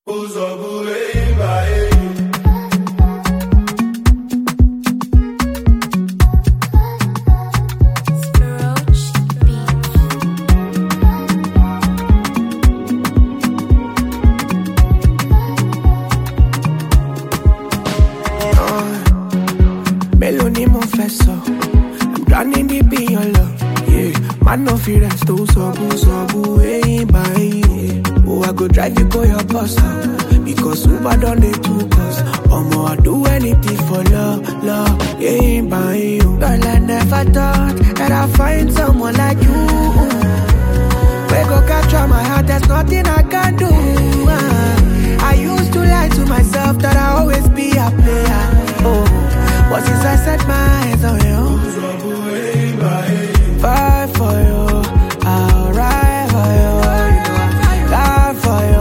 Melody mo fesso. I'm drowning deep in your love. Yeah, man no fear rest. So hey bye. Oh, I go drive you go your bus out. Because Uber done the two cause. I do anything for love. Hey bye. Girl, I never thought that I'd find someone like you. We go capture my heart. There's nothing I can do. I used to lie to myself that I always be a player. Oh. But since I set my eyes on you, fight for you, I'll ride for you, die for you,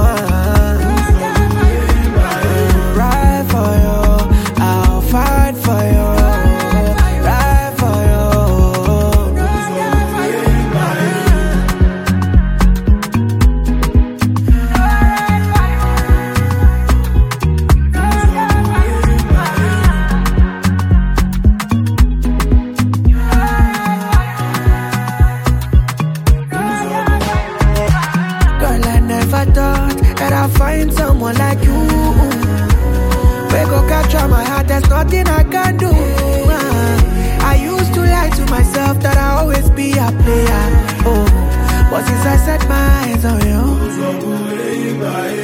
ride for you, I'll fight for you, ride for you. That I'll find someone like you. We go capture my heart, there's nothing I can do. I used to lie to myself that I always be a player. Oh, but since I set my eyes on you,